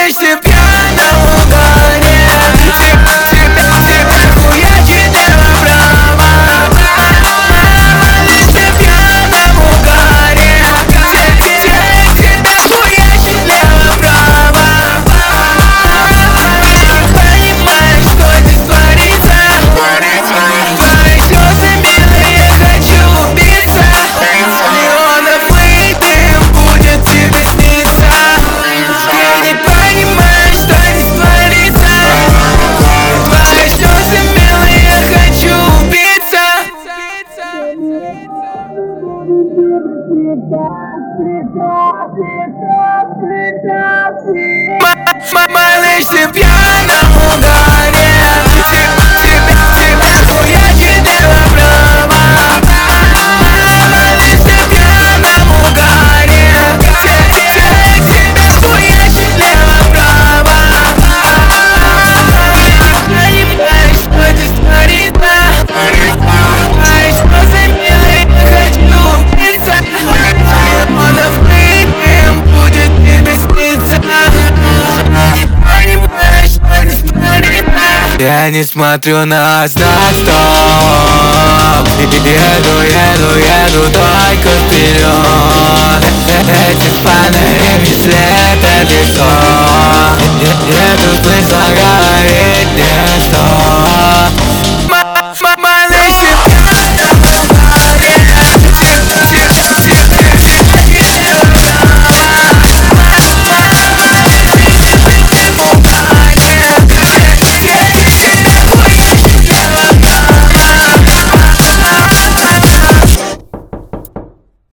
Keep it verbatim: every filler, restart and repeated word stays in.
Малышься в пьяном угаре. Тебя, тебя, тебя хуячит налево-право. Малышься в пьяном угаре. Тебя, тебя хуячит налево-право. Понимаешь, что здесь творится? Твои слезы, милые, хочу убиться. Миллионов выпьем, будет тебе сниться. Я не понимаю, что здесь творится. Твои слезы, милые, хочу убиться. Малышься в пьяном угаре. Тебя, тебя, тебя хуячит налево-право. Малышься в пьяном угаре. Тебя, тебя хуячит налево-право. Понимаешь, что здесь творится? Мои слезы, милые, хочу убиться. Миллионов выпьем, будет тебе сниться. Понимаешь, что здесь творится? Я не смотрю на знак стоп. Еду, еду, еду только вперед.